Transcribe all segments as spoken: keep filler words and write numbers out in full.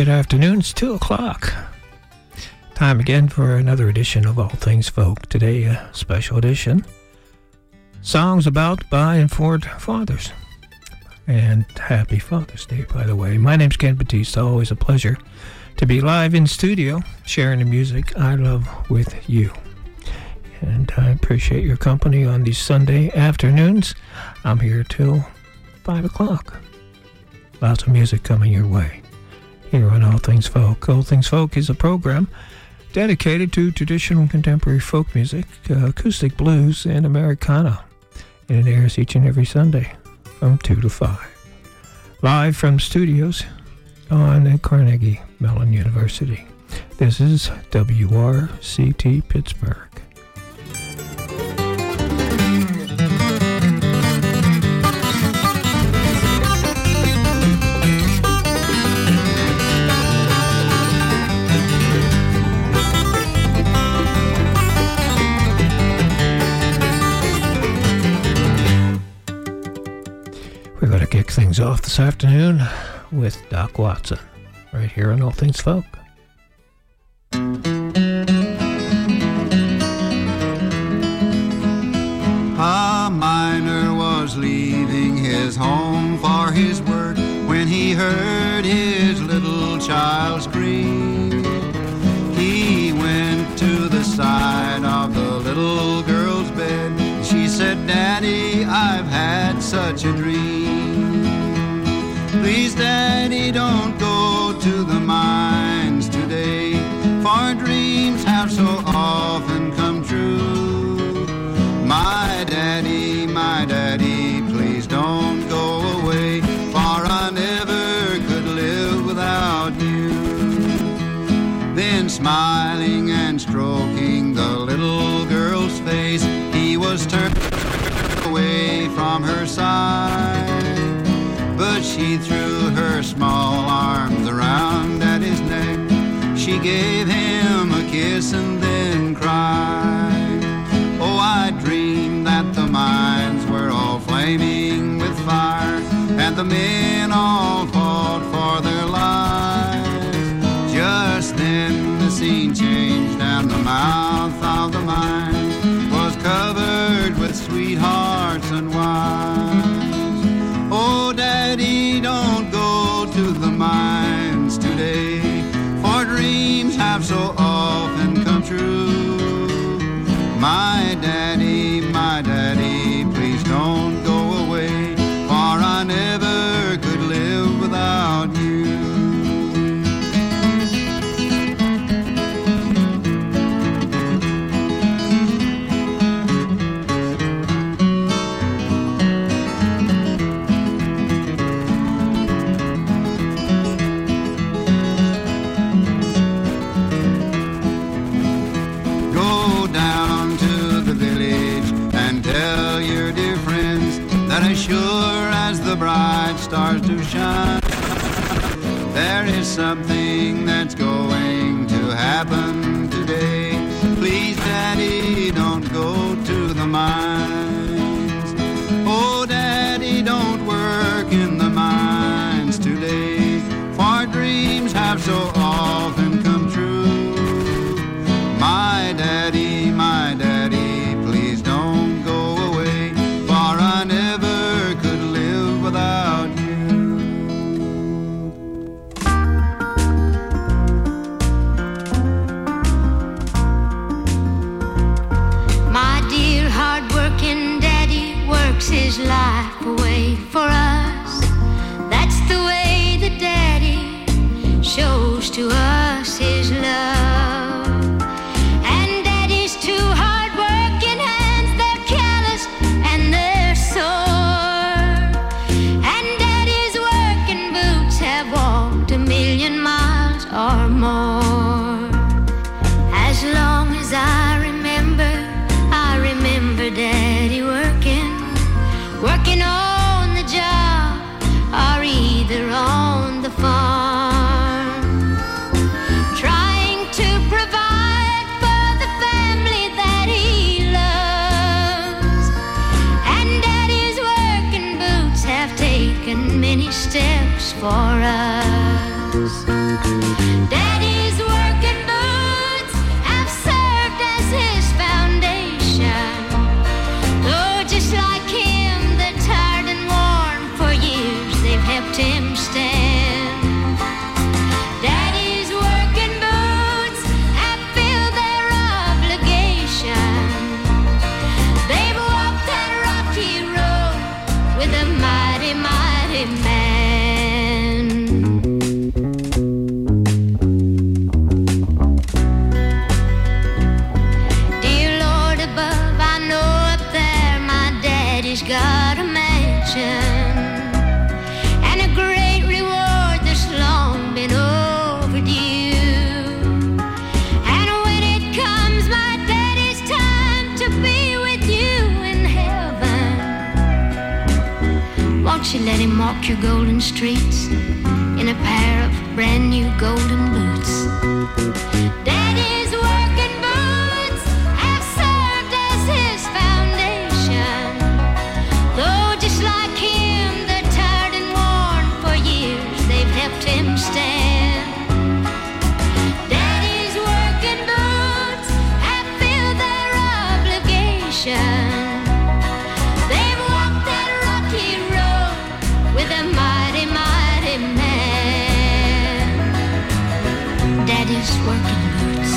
good afternoon. It's two o'clock. Time again for another edition of All Things Folk. Today, a special edition. Songs about, by, and for fathers. And happy Father's Day, by the way. My name's Ken Batista. Always a pleasure to be live in studio, sharing the music I love with you. And I appreciate your company on these Sunday afternoons. I'm here till five o'clock. Lots of music coming your way here on All Things Folk. All Things Folk is a program dedicated to traditional contemporary folk music, uh, acoustic blues, and Americana. And it airs each and every Sunday from two to five. Live from studios on Carnegie Mellon University. This is W R C T Pittsburgh. We're going to kick things off this afternoon with Doc Watson, right here on All Things Folk. A miner was leaving his home for his work when he heard his little child scream. He went to the side of the little girl's bed. She said, "Daddy, I've had such a dream. Please, Daddy, don't go to the mines today, for dreams have so often come true. My daddy, my daddy, please don't go away, for I never could live without you." Then smiling and stroking the little girl's face, he was turned away from her side. But she threw her small arms around at his neck. She gave him a kiss and then cried. Oh, I dreamed that the mines were all flaming with fire, and the men all fought for their lives. Just then the scene changed, and the mouth of the mine was covered with sweethearts and wives. Oh, Daddy, don't go to the mines today, for dreams have so often come true. My daddy, my daddy, please don't go away, for I never could live without you. As sure as the bright stars do shine, there is something that's going to happen today. Please, Daddy, don't go to the mines. Oh, Daddy, don't work in the mines today, for dreams have so often come true. My daddy, my daddy, please don't go away, for I never without you. My dear hard-working daddy works his life away for us. That's the way the daddy shows to us his love. And daddy's two hard-working hands, they're calloused and they're sore. A million miles or more. As long as I remember, I remember Daddy working, working on the job or either on the farm, trying to provide for the family that he loves. And Daddy's working boots have taken many steps for us. Daddy's working boots have served as his foundation. Though just like him, they're tired and worn. For years they've helped him stand. Daddy's working boots have filled their obligation. They've walked that rocky road with a mighty, mighty man. Dear Lord above, I know up there my daddy's got a mansion and a great reward that's long been overdue. And when it comes my daddy's time to be with you in heaven, won't you let him walk your golden streets in a pair of brand new golden boots? Daddy's working boots have served as his foundation. Though just like him, they're tired and worn. For years they've helped him stand. Daddy's working boots have filled their obligation. They've walked that rocky road with a mighty, mighty man. Daddy's working boots.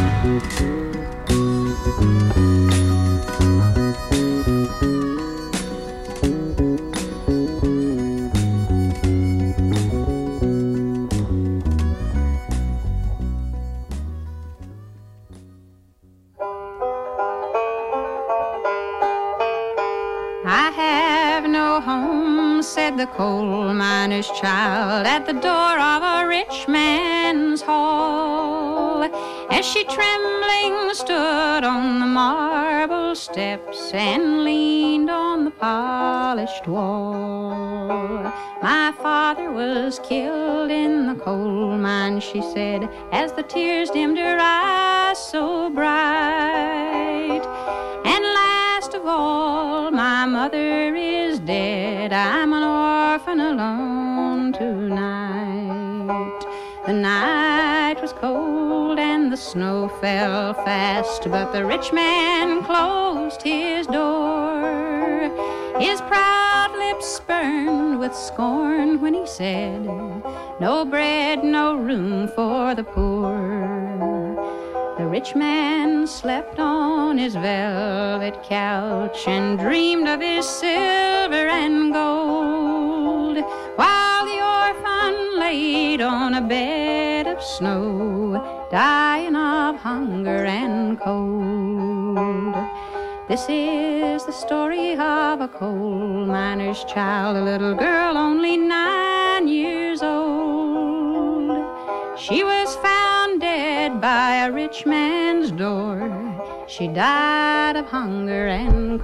I have no home, said the coal miner's child, at the door of a rich man's hall, as she trembling stood on the marble steps and leaned on the polished wall. My father was killed in the coal mine, she said, as the tears dimmed her eyes so bright. And last of all, my mother is dead. I'm an orphan alone tonight. The night was cold and the snow fell fast, but the rich man closed his door. His proud lips spurned with scorn when he said, no bread, no room for the poor. The rich man slept on his velvet couch and dreamed of his silver and gold, while the orphan laid on a bed of snow, dying of hunger and cold. This is the story of a coal miner's child, a little girl only nine years old. She was found dead by a rich man's door. She died of hunger and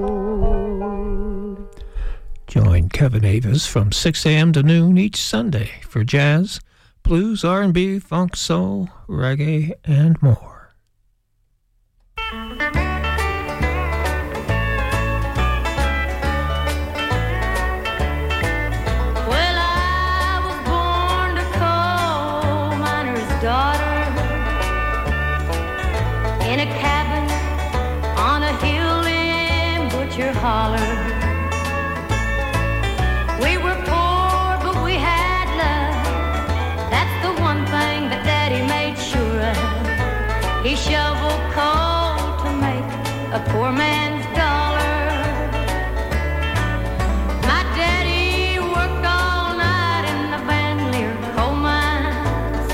cold. Join Kevin Avis from six a.m. to noon each Sunday for jazz, blues, R and B, funk, soul, reggae, and more. Holler. We were poor, but we had love. That's the one thing that Daddy made sure of. He shoveled coal to make a poor man's dollar. My daddy worked all night in the Van Leer coal mines,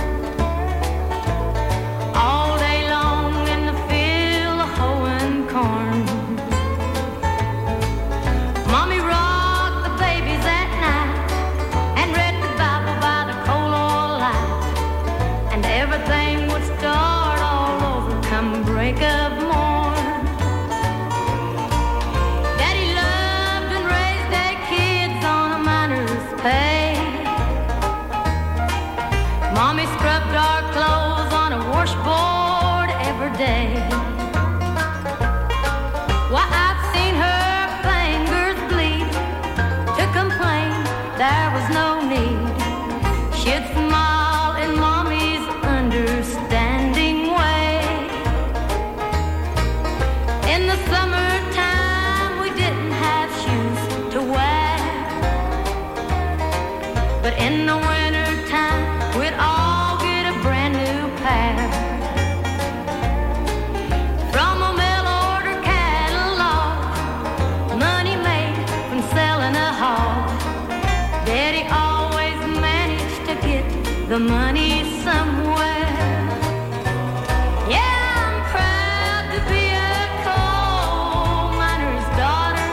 all day long in the field hoeing corn. Mommy rocked the babies at night and read the Bible by the coal oil light, and everything would start all over come break of morn. the money somewhere. Yeah, I'm proud to be a coal miner's daughter.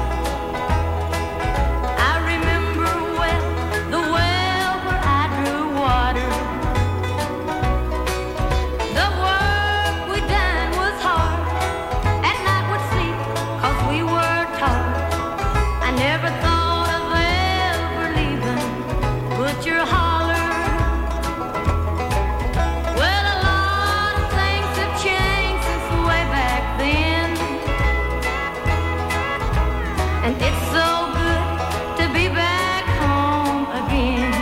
I remember well the well where I drew water. The work we done was hard. At night we'd sleep 'cause we were taught. I never thought of ever leaving Butcher Holler. Well, a lot of things have changed since way back then, and it's so good to be back home again.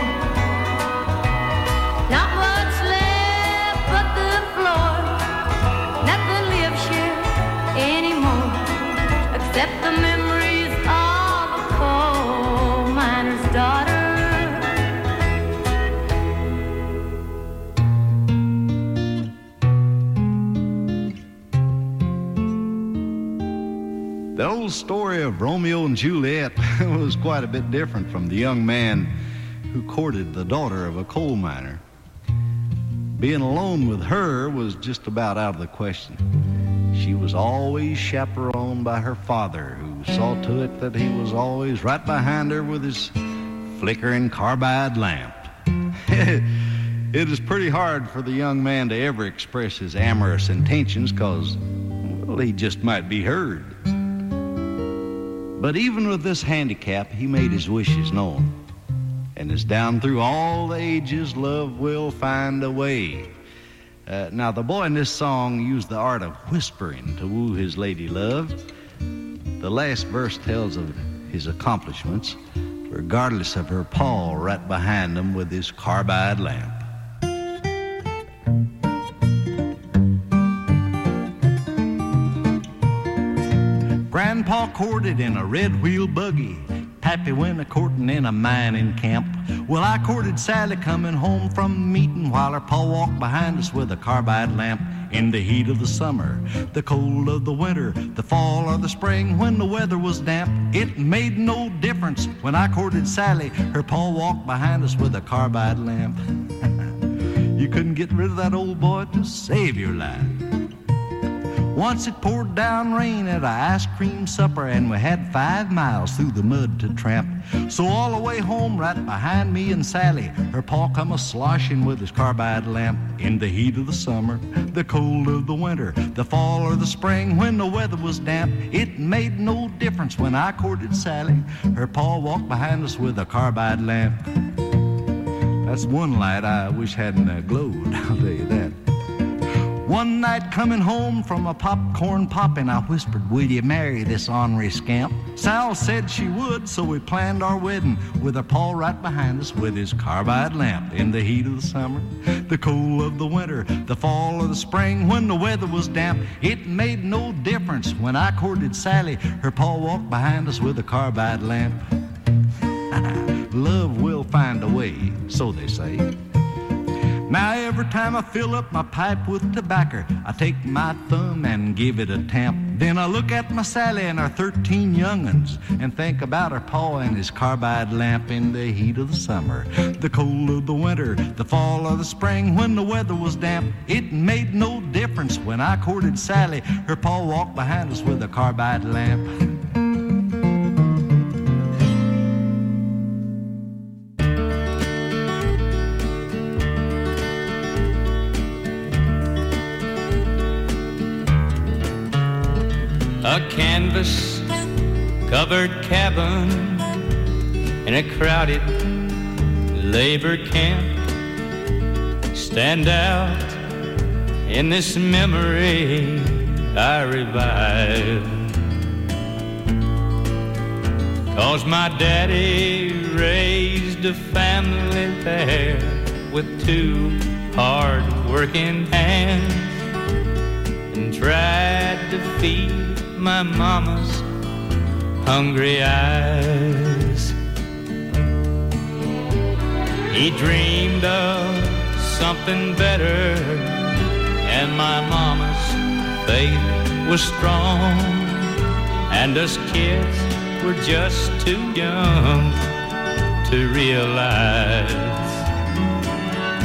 Not much left but the floor. Nothing lives here anymore except the memories of a coal miner's daughter. The old story of Romeo and Juliet was quite a bit different from the young man who courted the daughter of a coal miner. Being alone with her was just about out of the question. She was always chaperoned by her father, who saw to it that he was always right behind her with his flickering carbide lamp. It is pretty hard for the young man to ever express his amorous intentions because, well, he just might be heard. But even with this handicap, he made his wishes known. And as down through all the ages, love will find a way. Uh, now, the boy in this song used the art of whispering to woo his lady love. The last verse tells of his accomplishments, regardless of her paw right behind him with his carbide lamp. Grandpa courted in a red wheel buggy. Pappy went a-courting in a mining camp. Well, I courted Sally coming home from meeting while her pa walked behind us with a carbide lamp. In the heat of the summer, the cold of the winter, the fall or the spring when the weather was damp, it made no difference when I courted Sally. Her pa walked behind us with a carbide lamp. You couldn't get rid of that old boy to save your life. Once it poured down rain at an ice cream supper, and we had five miles through the mud to tramp. So all the way home, right behind me and Sally, her pa come a-sloshing with his carbide lamp. In the heat of the summer, the cold of the winter, the fall or the spring when the weather was damp, it made no difference when I courted Sally. Her pa walked behind us with a carbide lamp. That's one light I wish hadn't uh, glowed, I'll tell you that. One night coming home from a popcorn popping, I whispered, will you marry this ornery scamp? Sal said she would, so we planned our wedding with her pa right behind us with his carbide lamp. In the heat of the summer, the cold of the winter, the fall or the spring when the weather was damp, it made no difference when I courted Sally. Her pa walked behind us with a carbide lamp. Love will find a way, so they say. Now every time I fill up my pipe with tobacco, I take my thumb and give it a tamp. Then I look at my Sally and her thirteen young'uns and think about her pa and his carbide lamp. In the heat of the summer, the cold of the winter, the fall or the spring when the weather was damp, it made no difference when I courted Sally. Her pa walked behind us with a carbide lamp. A canvas-covered cabin in a crowded labor camp stand out in this memory I revive. 'Cause my daddy raised a family there with two hard-working hands and tried to feed my mama's hungry eyes. He dreamed of something better, and my mama's faith was strong, and us kids were just too young to realize.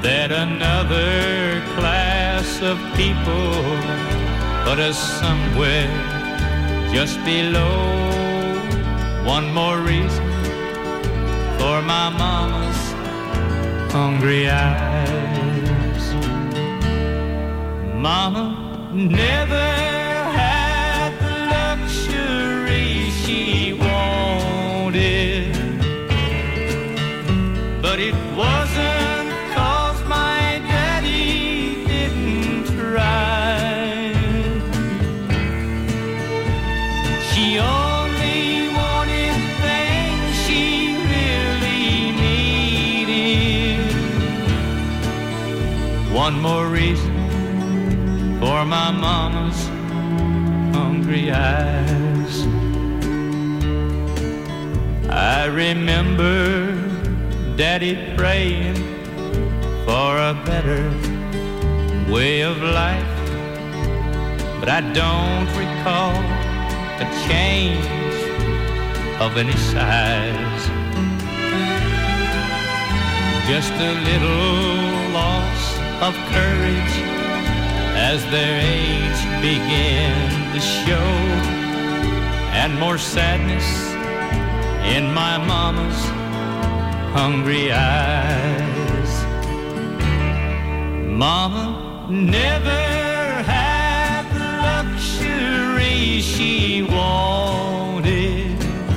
that another class of people put us somewhere just below. One more reason for my mama's hungry eyes. Mama never had the luxury she wanted, but it wasn't 'cause my daddy didn't try. She only wanted things she really needed. One more reason for my mama's hungry eyes. I remember Daddy praying for a better way of life, but I don't recall a change of any size. Just a little loss of courage as their age began to show, and more sadness in my mama's hungry eyes. Mama never had the luxury she wanted,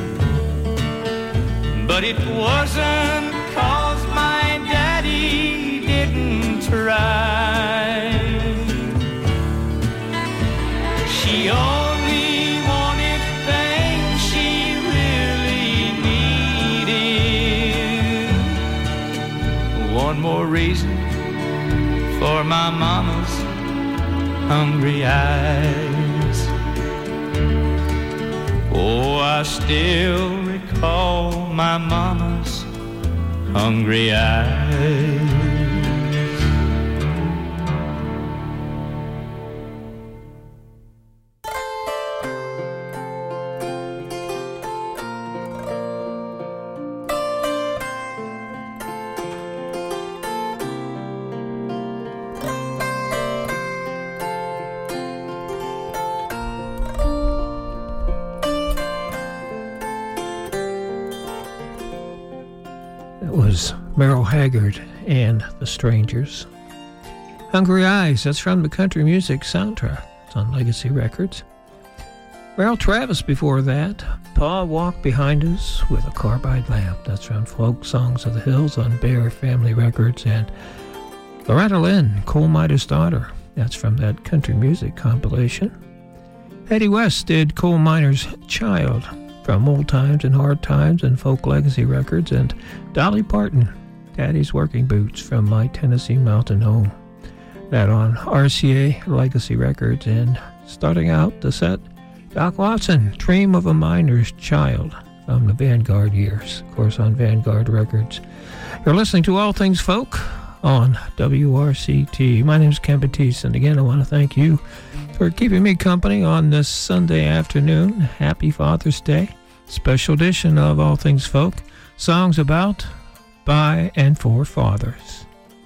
but it wasn't 'cause my daddy didn't try. She only wanted things she really needed. One more reason for my mama's hungry eyes. Oh, I still recall my mama's hungry eyes. Merle Haggard and the Strangers. Hungry Eyes, that's from the country music soundtrack. It's on Legacy Records. Merle Travis before that. Pa Walked Behind Us with a Carbide Lamp. That's from Folk Songs of the Hills on Bear Family Records. And Loretta Lynn, Coal Miner's Daughter. That's from that country music compilation. Eddie West did Coal Miner's Child from Old Times and Hard Times and Folk Legacy Records. And Dolly Parton, Daddy's Working Boots from My Tennessee Mountain Home. That on R C A Legacy Records. And starting out the set, Doc Watson, Dream of a Miner's Child from the Vanguard years, of course on Vanguard Records. You're listening to All Things Folk on W R C T. My name is Ken Batiste, and again I want to thank you for keeping me company on this Sunday afternoon. Happy Father's Day. Special edition of All Things Folk. Songs about, by, and for fathers.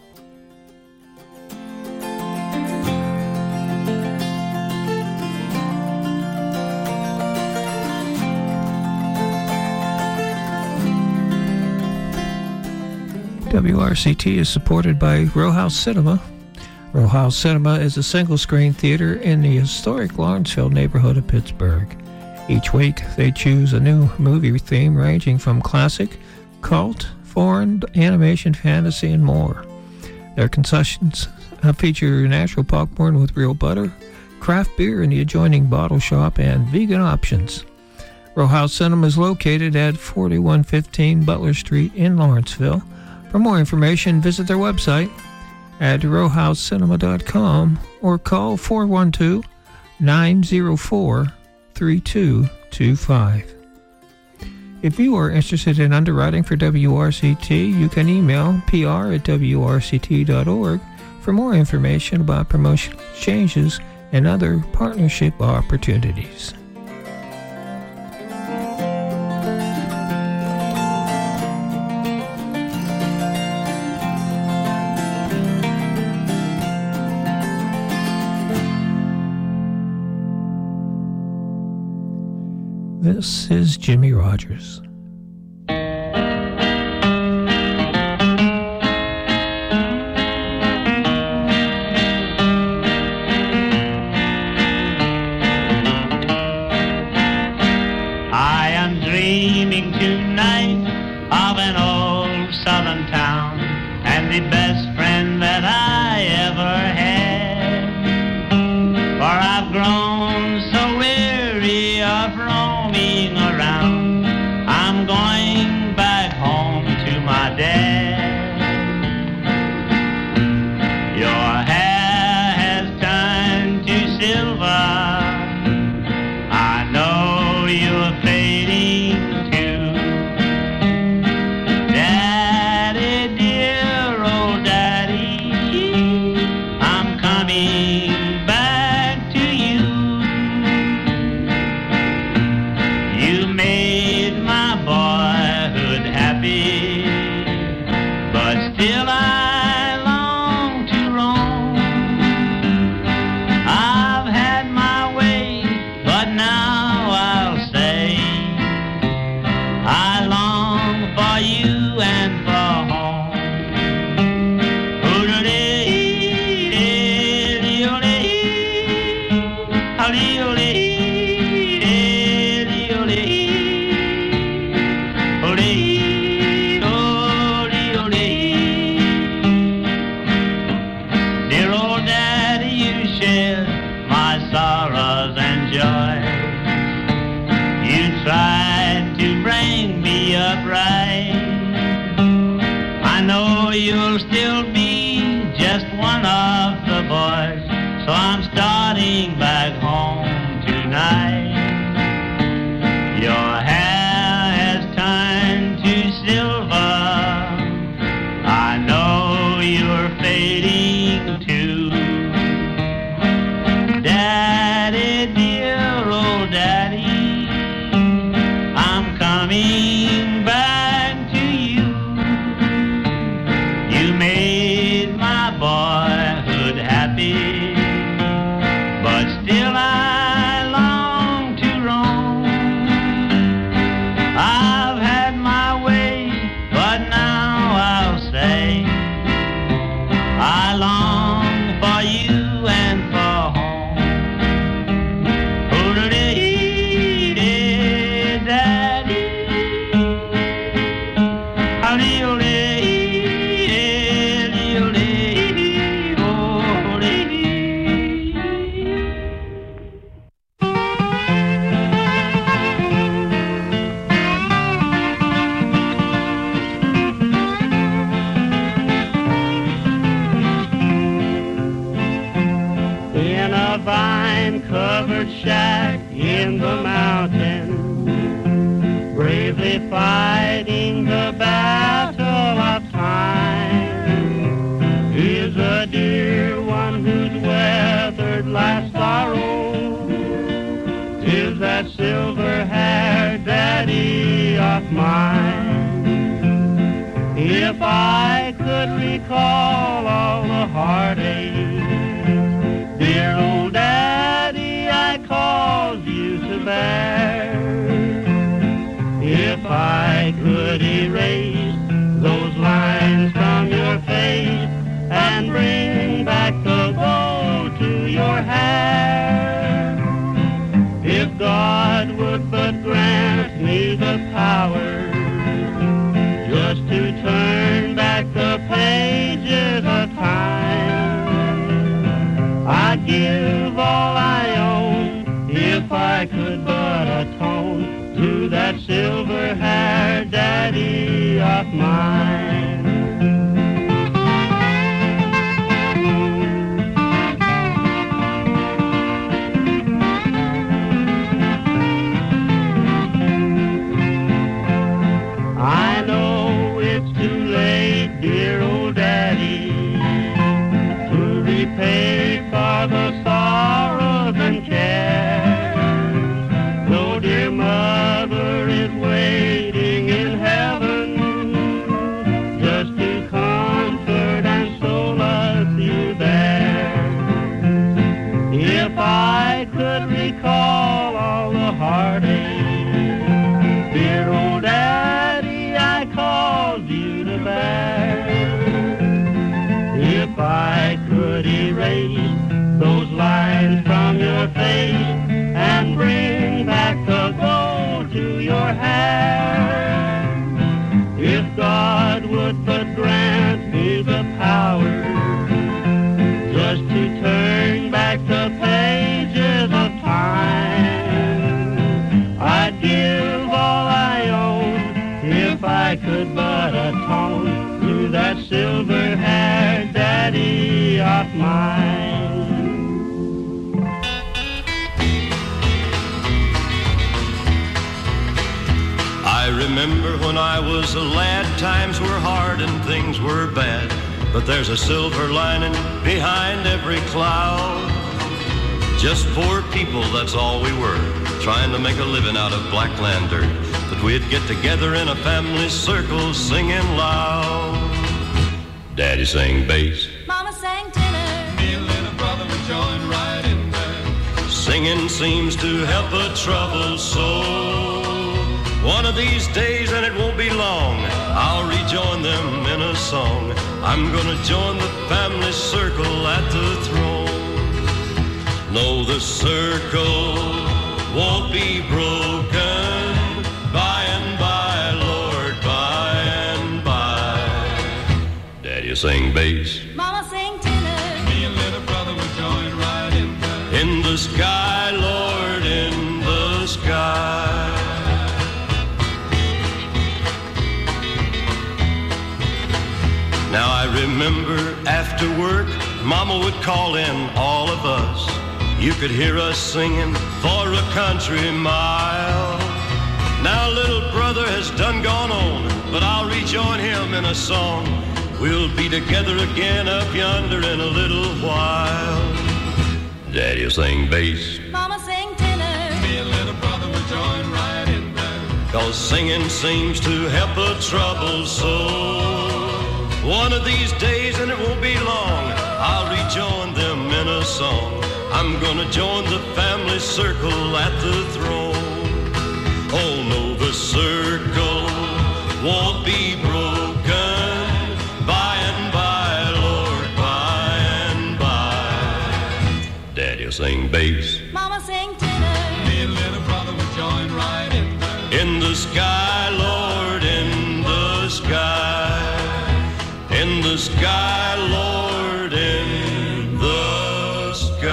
W R C T is supported by Row House Cinema. Row House Cinema is a single-screen theater in the historic Lawrenceville neighborhood of Pittsburgh. Each week, they choose a new movie theme ranging from classic, cult, foreign, animation, fantasy, and more. Their concessions uh, feature natural popcorn with real butter, craft beer in the adjoining bottle shop, and vegan options. Row House Cinema is located at forty-one fifteen Butler Street in Lawrenceville. For more information, visit their website at row house cinema dot com or call four one two, nine zero four, three two two five. If you are interested in underwriting for W R C T, you can email p r at w r c t dot org for more information about promotional changes and other partnership opportunities. This is Jimmy Rogers. I am dreaming tonight of an old southern town and the best friend that I ever had. For I've grown so weary of roaming around, I'm going back home to my dad. Your hair has turned to silver, I know you're fading too. Daddy, dear old daddy, I'm coming back to you. You made my boyhood happy, but still I long to roam. I've had my way, but now I'll say I long for you and for home. Dear old daddy, you shared my sorrows and joys. You tried to bring me up right. I know you'll still be just one of the boys, so I'm starting back home tonight. Your hair has turned to silver, I know you're fading too. Daddy, dear old daddy, I'm coming back to you. You made my boyhood happy, but still I long to roam. I've had my way, but now I'll say I long for you and for home. In a vine-covered shack in the mountains, bravely fighting the battle of time, is a dear one who's weathered life's sorrow. 'Tis that silver-haired daddy of mine. If I could recall all the heartache, dear old daddy, I caused you to bear. If I could erase those lines from your face and bring back the gold to your hair, if God would but grant me the power just to turn back the pages of time, I'd give all I own if I could but atone to that silver-haired daddy of mine. I know it's too late, dear old daddy, to repay for the sorrows and cares. Though dear mother is waiting in heaven, would but grant me the power just to turn back the pages of time. I'd give all I own if I could but atone to that silver-haired daddy of mine. I remember when I was a lad, times were hard and things were bad, but there's a silver lining behind every cloud. Just poor people, that's all we were, trying to make a living out of black land dirt. But we'd get together in a family circle singing loud. Daddy sang bass, Mama sang tenor, me and little brother would join right in there. Singing seems to help a troubled soul. One of these days, and it won't be long, I'll rejoin them in a song. I'm gonna join the family circle at the throne. No, the circle won't be broken. By and by, Lord, by and by. Daddy sing bass, Mama sang tenor, me and little brother would join right in there. in the sky, Lord, in the sky. Now I remember after work, Mama would call in all of us. You could hear us singing for a country mile. Now little brother has done gone on, but I'll rejoin him in a song. We'll be together again up yonder in a little while. Daddy'll sing bass, Mama sang tenor, Me and little brother would join right in there. 'cause singing seems to help a troubled soul. One of these days, and it won't be long, I'll rejoin them in a song. I'm gonna join the family circle at the throne. Oh no, the circle won't be broken. By and by, Lord, by and by. Daddy'll sing bass, Mama sang tenor, Me and little brother would join right in there. in the sky, Lord, in the sky. In the sky, Lord, in the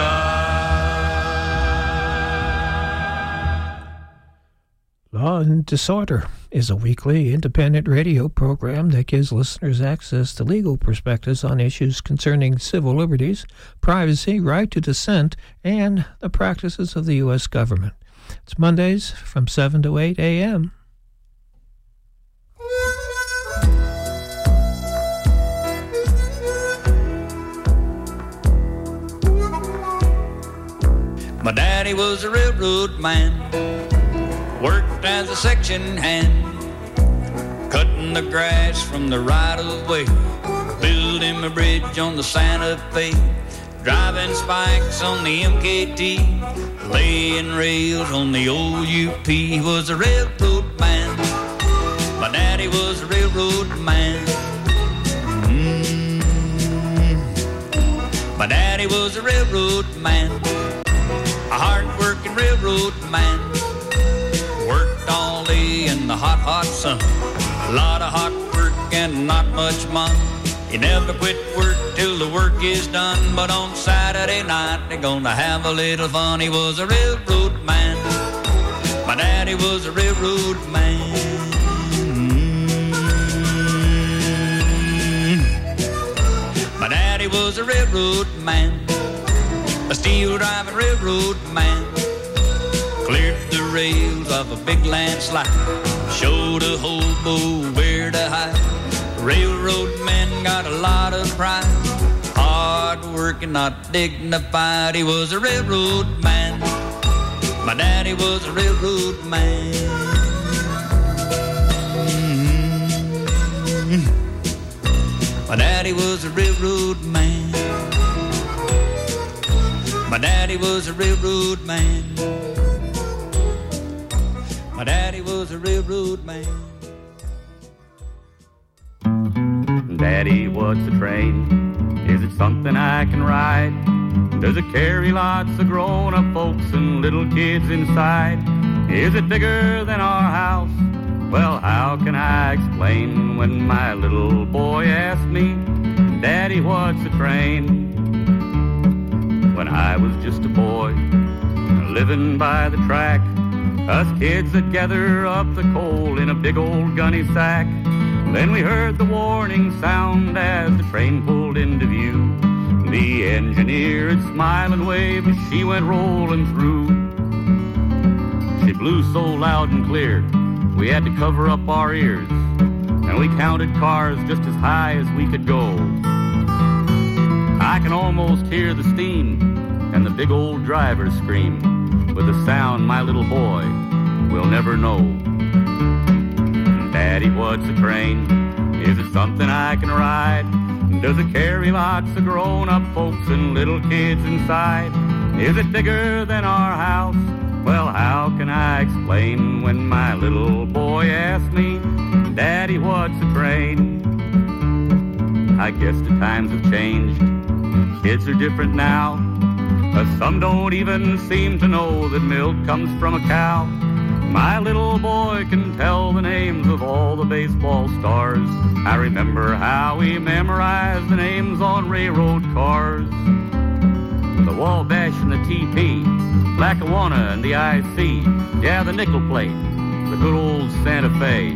sky. Law and Disorder is a weekly independent radio program that gives listeners access to legal perspectives on issues concerning civil liberties, privacy, right to dissent, and the practices of the U S government. It's Mondays from seven to eight a.m. My daddy was a railroad man, worked as a section hand, cutting the grass from the right-of-way, building a bridge on the Santa Fe, driving spikes on the M K T, laying rails on the old U P. He was a railroad man. My daddy was a railroad man. Mm-hmm. My daddy was a railroad man, a hard-working railroad man. Worked all day in the hot, hot sun. A lot of hot work and not much money. He never quit work till the work is done. But on Saturday night, they're gonna have a little fun. He was a railroad man. My daddy was a railroad man. My daddy was a railroad man, a steel-driving railroad man. Cleared the rails of a big landslide, showed a hobo where to hide. Railroad men got a lot of pride, hard working, not dignified. He was a railroad man. My daddy was a railroad man. Mm-hmm. My daddy was a railroad man. My daddy was a railroad man. My daddy was a railroad man. Daddy, what's a train? Is it something I can ride? Does it carry lots of grown-up folks and little kids inside? Is it bigger than our house? Well, how can I explain when my little boy asked me, Daddy, what's a train? When I was just a boy, living by the track, us kids that gather up the coal in a big old gunny sack. Then we heard the warning sound as the train pulled into view. The engineer would smile and wave as she went rolling through. She blew so loud and clear, we had to cover up our ears, and we counted cars just as high as we could go. I can almost hear the steam and the big old driver scream with a sound my little boy will never know. Daddy, what's a train? Is it something I can ride? Does it carry lots of grown-up folks and little kids inside? Is it bigger than our house? Well, how can I explain when my little boy asked me, Daddy, what's a train? I guess the times have changed. Kids are different now. But some don't even seem to know that milk comes from a cow. My little boy can tell the names of all the baseball stars. I remember how we memorized the names on railroad cars. The Wabash and the T P, Lackawanna and the I C, yeah, the nickel plate, the good old Santa Fe.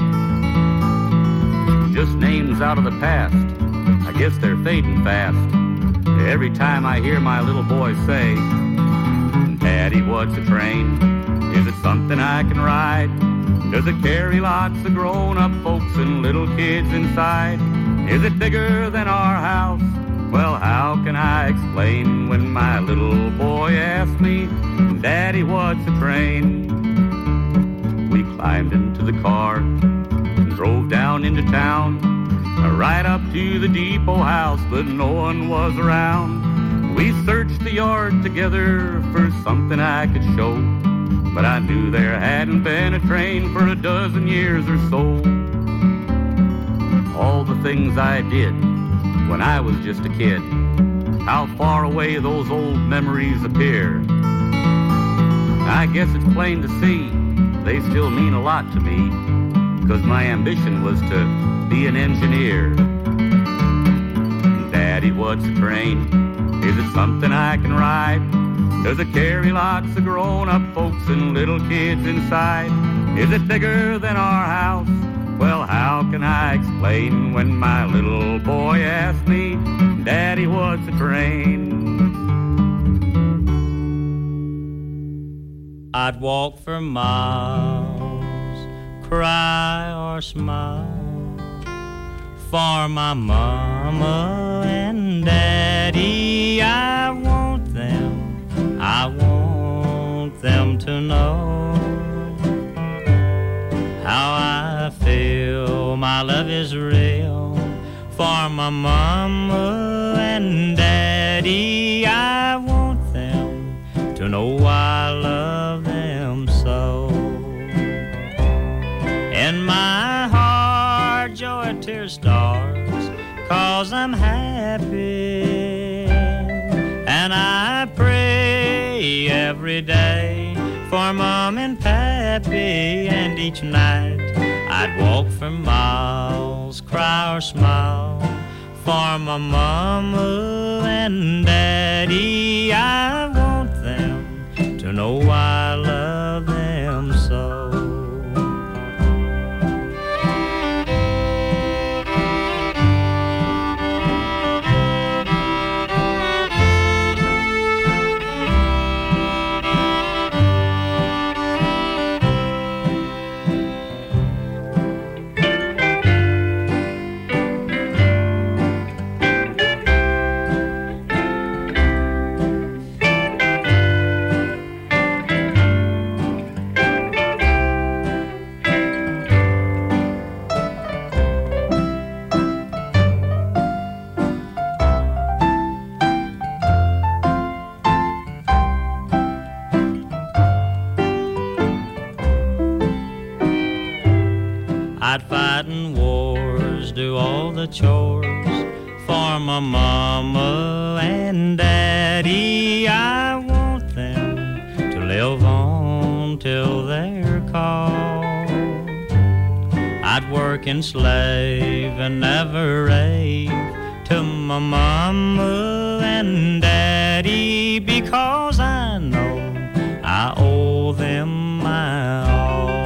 Just names out of the past, I guess they're fading fast. Every time I hear my little boy say, Daddy, what's a train? Is it something I can ride? Does it carry lots of grown-up folks and little kids inside? Is it bigger than our house? Well, how can I explain when my little boy asked me, Daddy, what's a train? We climbed into the car and drove down into town, right up to the depot house, but no one was around. We searched the yard together for something I could show, but I knew there hadn't been a train for a dozen years or so. All the things I did when I was just a kid, how far away those old memories appear. I guess it's plain to see they still mean a lot to me, 'cause my ambition was to be an engineer. Daddy, what's a train? Is it something I can ride? Does it carry lots of grown-up folks and little kids inside? Is it bigger than our house? Well, how can I explain when my little boy asked me, Daddy, what's a train? I'd walk for miles, cry or smile, for my mama and daddy. I want them, I want them to know how I feel. My love is real for my mama and daddy. I want them to know I love them so. In my heart, joy, tears, stars, 'cause I'm happy, and I pray every day for Mom and Pappy, and each night I'd walk for miles, cry or smile, for my mama and daddy. I want them to know I love them so. I'd fight in wars, do all the chores for my mama and daddy. I want them to live on till they're called. working slave and never rave to my mama and daddy, because I know I owe them my all.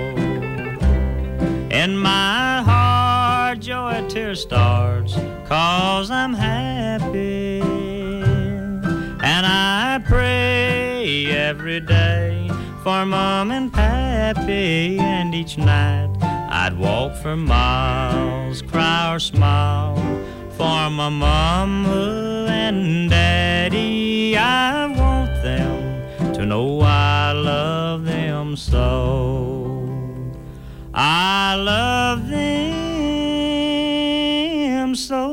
In my heart joy tear starts, 'cause I'm happy, and I pray every day for Mom and Pappy, and each night I'd walk for miles, cry or smile for my mama and daddy. I want them to know I love them so. I love them so.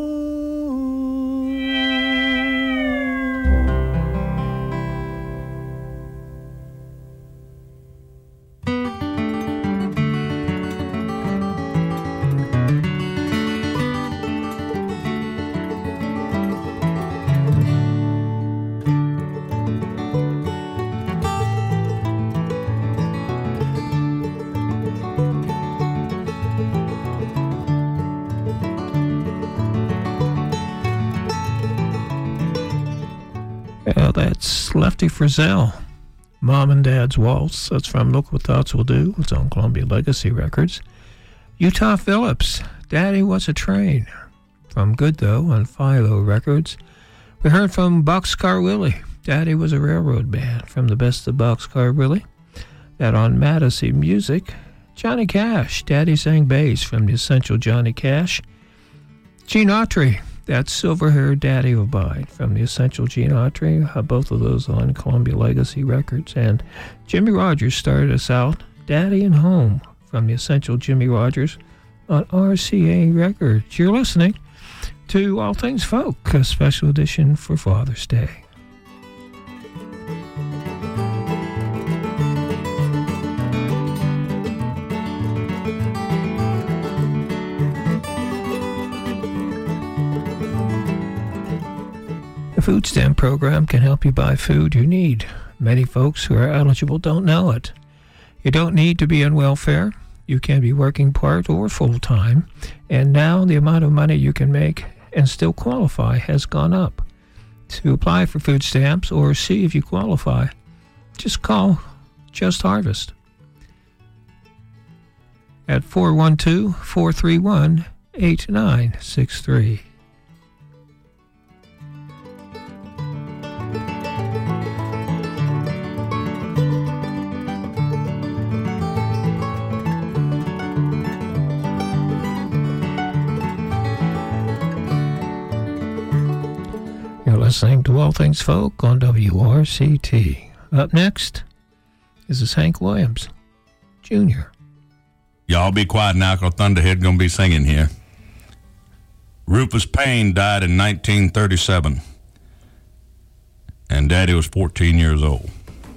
Well, that's Lefty Frizzell, Mom and Dad's Waltz. That's from Look What Thoughts Will Do. It's on Columbia Legacy Records. Utah Phillips, Daddy Was a Train, from Good Though on Philo Records. We heard from Boxcar Willie, Daddy Was a Railroad Band, from the Best of Boxcar Willie. That on Madison Music. Johnny Cash, Daddy Sang Bass, from the Essential Johnny Cash. Gene Autry, that's Silver Haired Daddy Abide, from the Essential Gene Autry, uh, both of those on Columbia Legacy Records. And Jimmy Rogers started us out, Daddy and Home, from the Essential Jimmy Rogers on R C A Records. You're listening to All Things Folk, a special edition for Father's Day. The food stamp program can help you buy food you need. Many folks who are eligible don't know it. You don't need to be on welfare. You can be working part or full-time. And now the amount of money you can make and still qualify has gone up. To apply for food stamps or see if you qualify, just call Just Harvest at four one two, four three one, eight nine six three. Listening to All Things Folk on W R C T. Up next is this Hank Williams Junior Y'all be quiet now, because Thunderhead gonna be singing here. Rufus Payne died in nineteen thirty-seven, and Daddy was fourteen years old.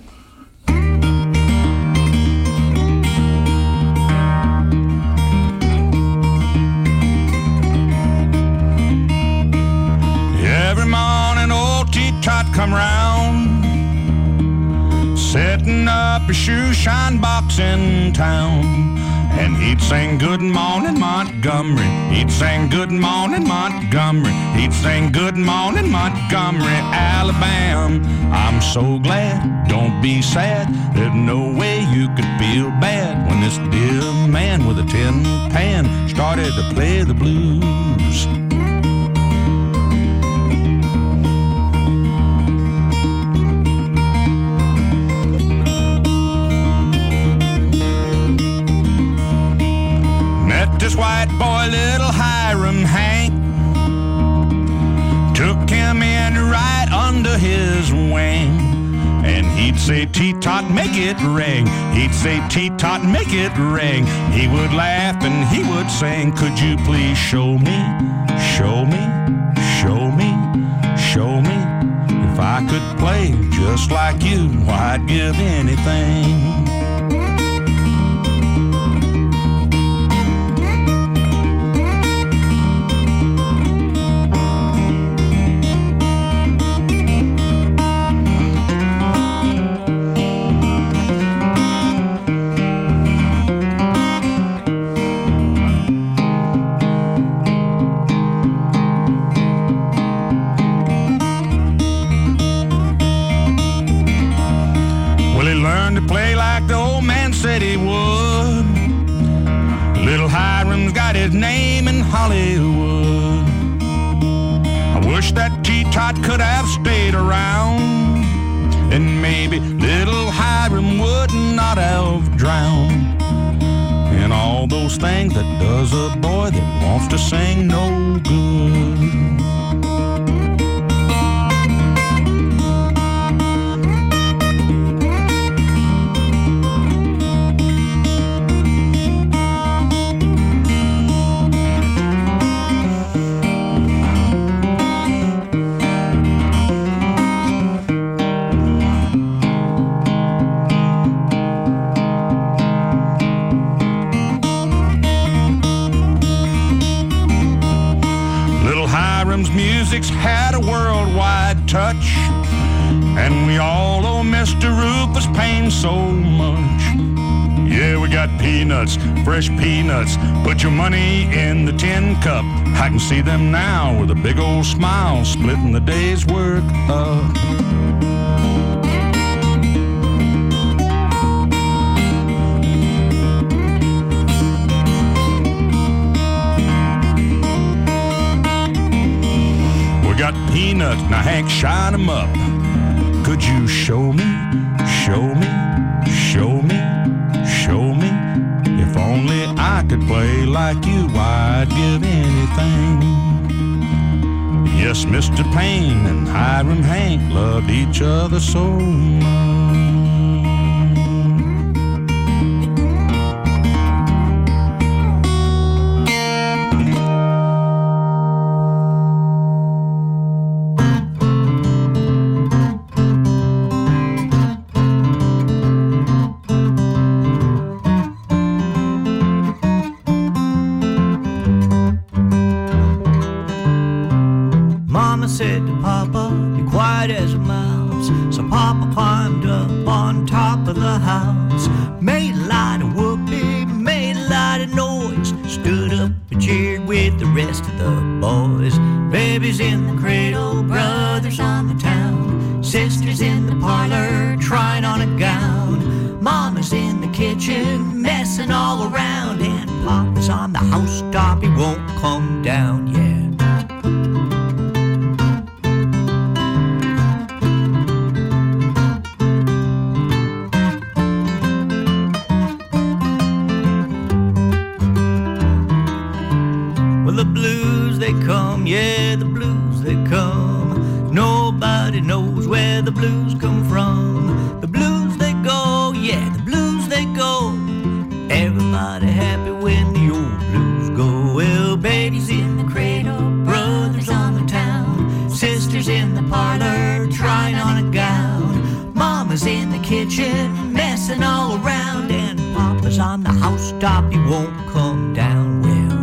Every morning old T-Tot come round, setting up a shoe shine box in town. And he'd sing Good Morning Montgomery, he'd sing Good Morning Montgomery, he'd sing Good Morning Montgomery, Alabama. I'm so glad, don't be sad, there's no way you could feel bad when this dear man with a tin pan started to play the blues. This white boy, little Hiram Hank, took him in right under his wing. And he'd say, T-Tot, make it ring. He'd say, T-Tot, make it ring. He would laugh and he would sing, could you please show me, show me, show me, show me. If I could play just like you, why, I'd give anything. learn to play like the old man said he would. Little Hiram's got his name in Hollywood. I wish that T-Tot could have stayed around, and maybe little Hiram would not have drowned in all those things that does a boy that wants to sing no good. Music's had a worldwide touch, and we all owe Mister Rufus Payne so much. Yeah, we got peanuts, fresh peanuts. Put your money in the tin cup. I can see them now with a big old smile, splitting the day's work up. Got peanuts, now Hank, shine 'em up. Could you show me, show me, show me, show me? If only I could play like you, I'd give anything. Yes, Mister Payne and Hiram Hank loved each other so much. Said to Papa, be quiet as a mouse. So Papa climbed up on top of the house, made a lot of whoopee, made a lot of noise, stood up and cheered with the rest of the boys. Babies in the cradle, brothers on the town, sisters in the parlor trying on a gown, Mama's in the kitchen messing all around, and Papa's on the house top, he won't come down, yeah. Yeah, the blues, they come. Nobody knows where the blues come from. The blues, they go, yeah, the blues, they go. Everybody happy when the old blues go. Well, babies in the cradle, brothers on the town, sisters in the parlor trying on a gown, Mama's in the kitchen messing all around, and Papa's on the house top, he won't come down.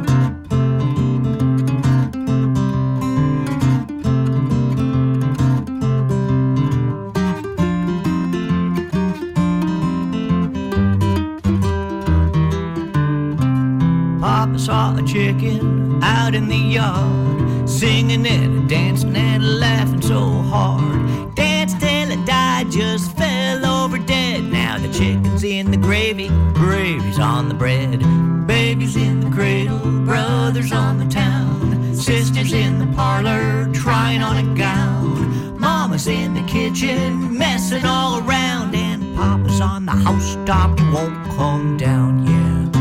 Saw a chicken out in the yard, singing and dancing and laughing so hard. Danced till it died, just fell over dead. Now the chicken's in the gravy, gravy's on the bread. Babies in the cradle, brothers on the town, sisters in the parlor trying on a gown, Mama's in the kitchen messing all around, and Papa's on the house top, he won't come down, yeah.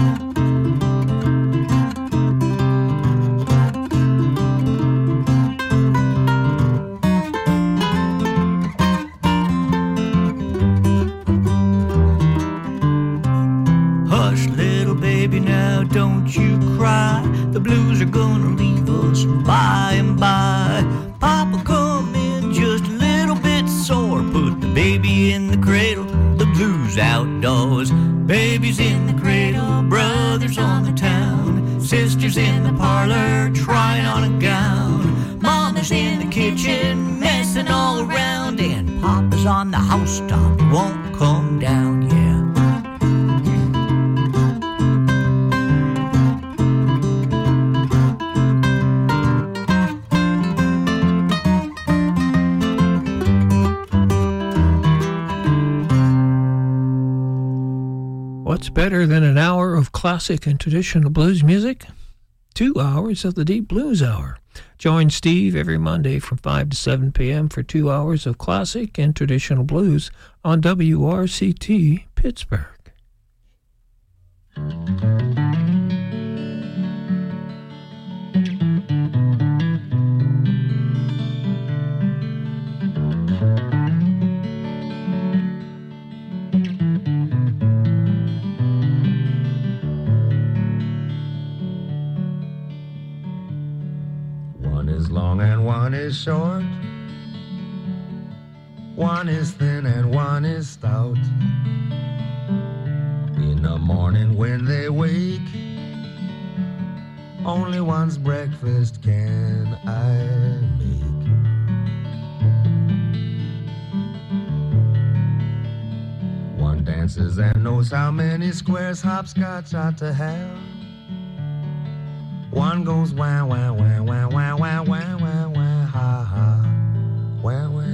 Don't you cry, the blues are gonna leave us by and by. Papa come in just a little bit sore, put the baby in the cradle, the blues outdoors. Babies in the cradle, brothers on the town, sisters in the parlor trying on a gown, Mama's in the kitchen messing all around, and Papa's on the housetop, he won't come down, yeah. What's better than an hour of classic and traditional blues music? Two hours of the Deep Blues Hour. Join Steve every Monday from five to seven p.m. for two hours of classic and traditional blues on W R C T Pittsburgh. One is long and one is short. One is thin and one is stout. In the morning when they wake, only one's breakfast can I make. One dances and knows how many squares hopscotch ought to have. One goes wah, wah, wah, wah, wah, wah, wah, wah, wah, ha, ha, wah, wah.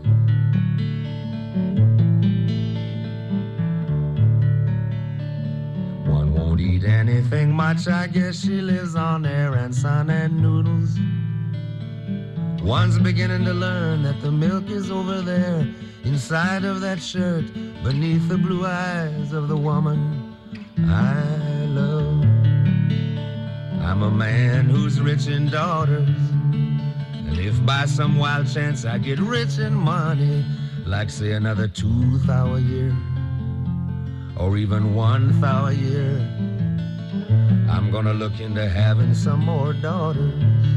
One won't eat anything much, I guess she lives on air and sun and noodles. One's beginning to learn that the milk is over there, inside of that shirt, beneath the blue eyes of the woman I love. I'm a man who's rich in daughters, and if by some wild chance I get rich in money, like say another two thou a year, or even one thou a year, I'm gonna look into having some more daughters.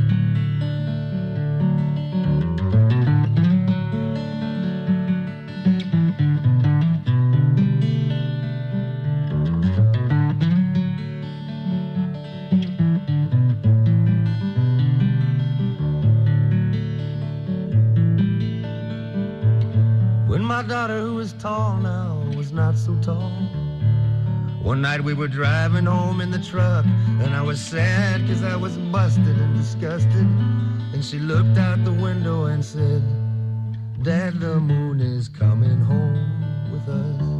My daughter, who is tall now, was not so tall. One night we were driving home in the truck, and I was sad because I was busted and disgusted. And she looked out the window and said, Dad, the moon is coming home with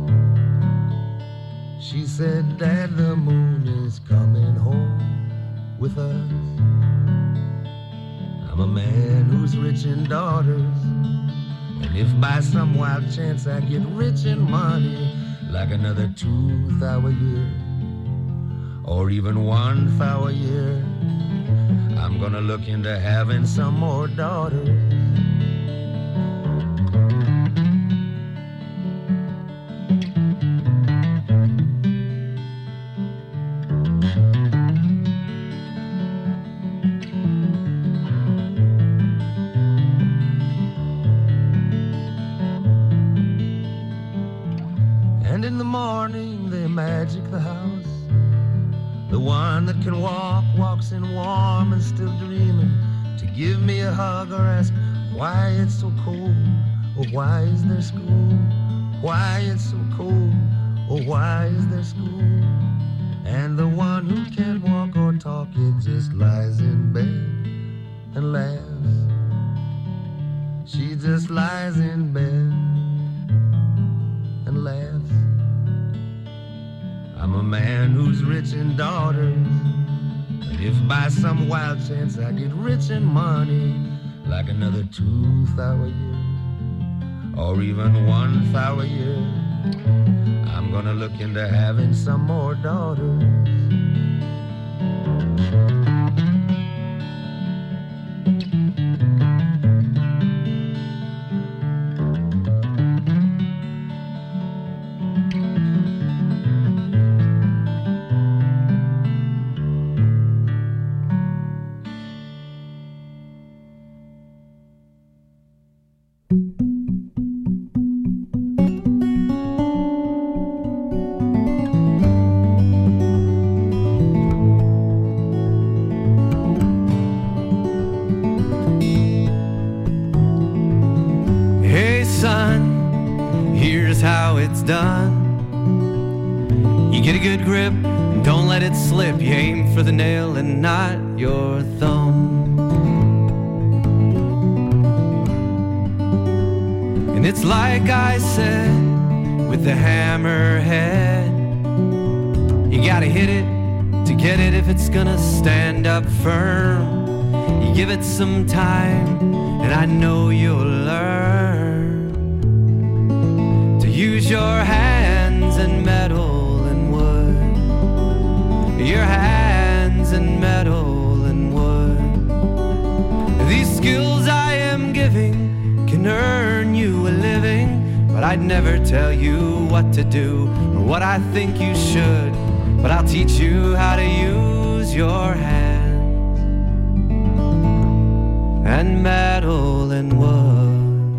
us. She said, Dad, the moon is coming home with us. I'm a man who's rich in daughters, and if by some wild chance I get rich in money, like another two thou a year, or even one thou a year, I'm gonna look into having some more daughters. The house, the one that can walk, walks in warm and still dreaming, to give me a hug or ask why it's so cold, or why is there school, why it's so cold, or why is there school. And the one who can't walk or talk, it just lies in bed and laughs. She just lies in bed and laughs. I'm a man who's rich in daughters, and if by some wild chance I get rich in money, like another two thou a year, or even one thou a year, I'm gonna look into having some more daughters. Done. You get a good grip and don't let it slip. You aim for the nail and not your thumb. And it's like I said with the hammerhead, You gotta hit it to get it if it's gonna stand up firm. You give it some time, and I know you'll learn to use your hands and metal and wood. Your hands and metal and wood. These skills I am giving can earn you a living, but I'd never tell you what to do or what I think you should. But I'll teach you how to use your hands and metal and wood.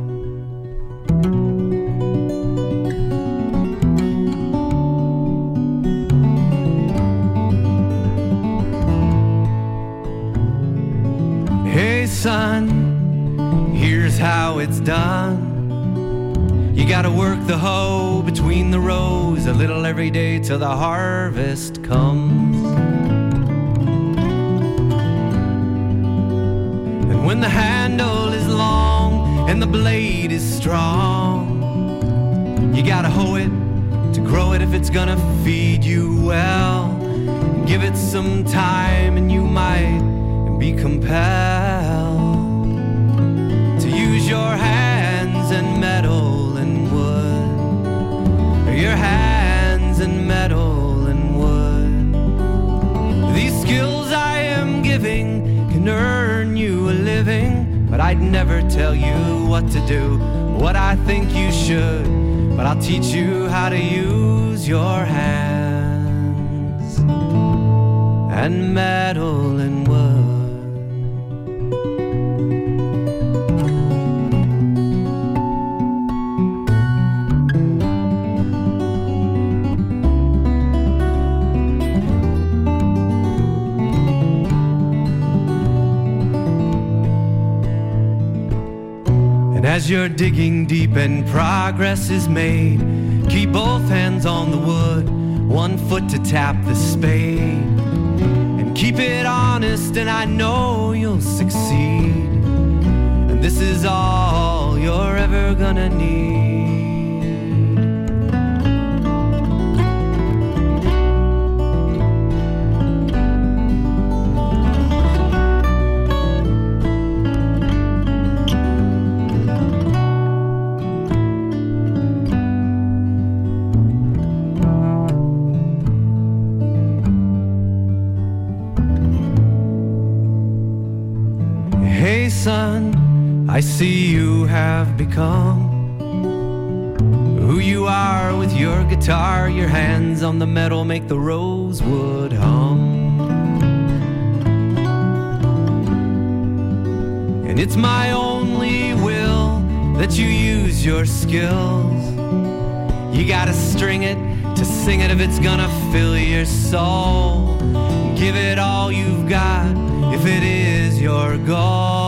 Hey son, here's how it's done. You gotta work the hoe between the rows a little every day till the harvest comes. And when the handle is long and the blade is strong, you gotta hoe it to grow it if it's gonna feed you well. Give it some time and you might be compelled to use your hands and metal and wood. Your hands and metal and wood. These skills I am giving can earn you a living, but I'd never tell you what to do, what I think you should. But I'll teach you how to use your hands and metal and wood. As you're digging deep and progress is made, keep both hands on the wood, one foot to tap the spade. And keep it honest and I know you'll succeed. And this is all you're ever gonna need. Son, I see you have become who you are with your guitar. Your hands on the metal make the rosewood hum. And it's my only will that you use your skills. You gotta string it to sing it if it's gonna fill your soul. Give it all you've got if it is your goal.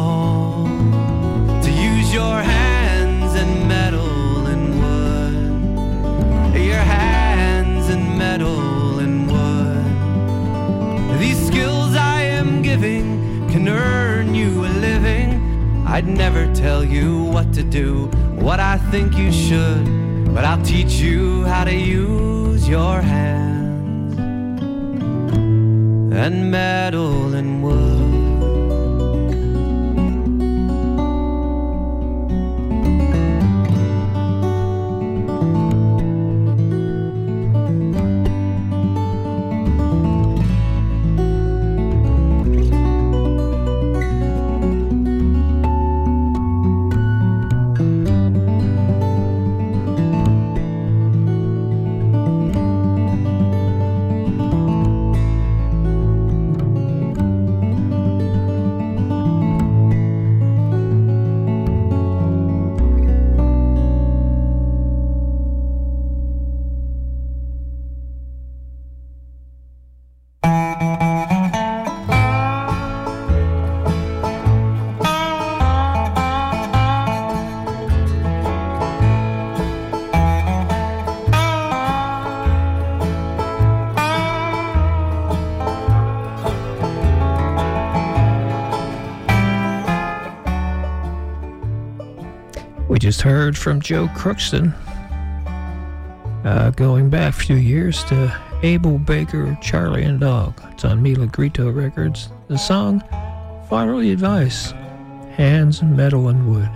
Your hands and metal and wood. Your hands and metal and wood. These skills I am giving can earn you a living. I'd never tell you what to do, what I think you should, but I'll teach you how to use your hands and metal and wood. Just heard from Joe Crookston, uh, going back a few years to Abel Baker, Charlie and Dog. It's on Mila Grito Records. The song, Follow the Advice, Hands, Metal and Wood.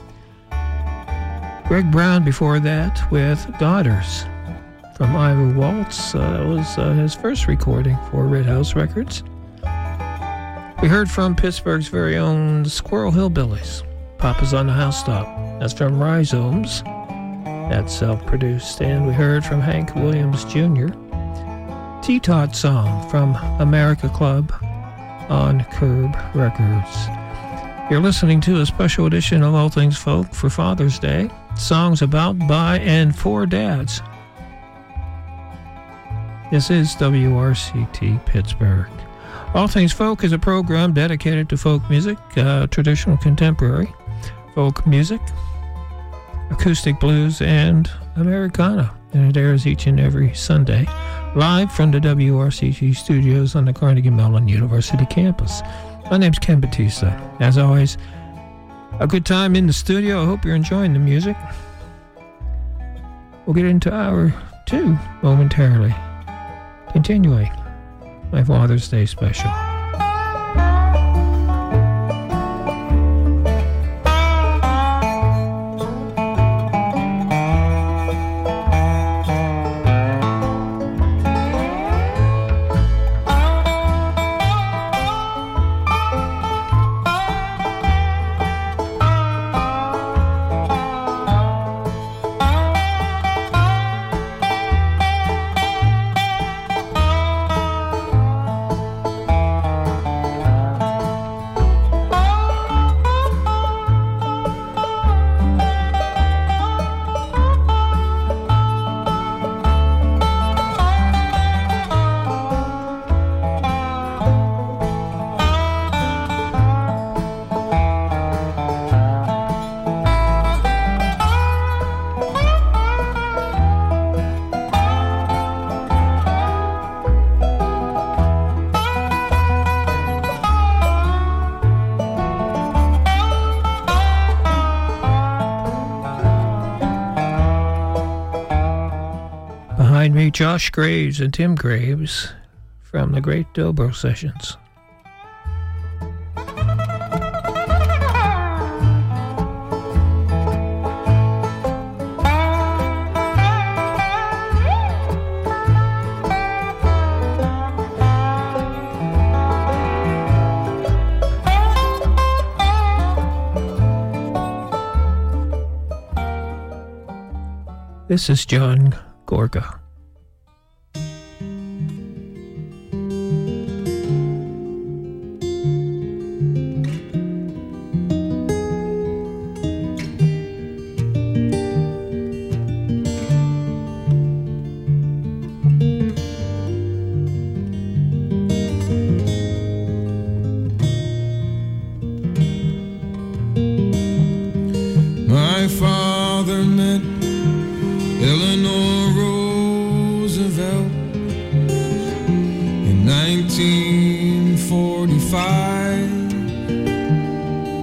Greg Brown before that with Daughters from Iowa Waltz. Uh, that was uh, his first recording for Red House Records. We heard from Pittsburgh's very own Squirrel Hillbillies, Papa's on the Housetop. That's from Rhizomes. That's self-produced. And we heard from Hank Williams Junior T-Tot Song from America Club on Curb Records. You're listening to a special edition of All Things Folk for Father's Day. Songs about, by, and for dads. This is W R C T Pittsburgh. All Things Folk is a program dedicated to folk music, uh, traditional contemporary, folk music, acoustic blues, and Americana. And it airs each and every Sunday, live from the W R C T studios on the Carnegie Mellon University campus. My name's Ken Batista. As always, a good time in the studio. I hope you're enjoying the music. We'll get into hour two momentarily, continuing my Father's Day special. Josh Graves and Tim Graves from the Great Dobro Sessions. This is John Gorga. My father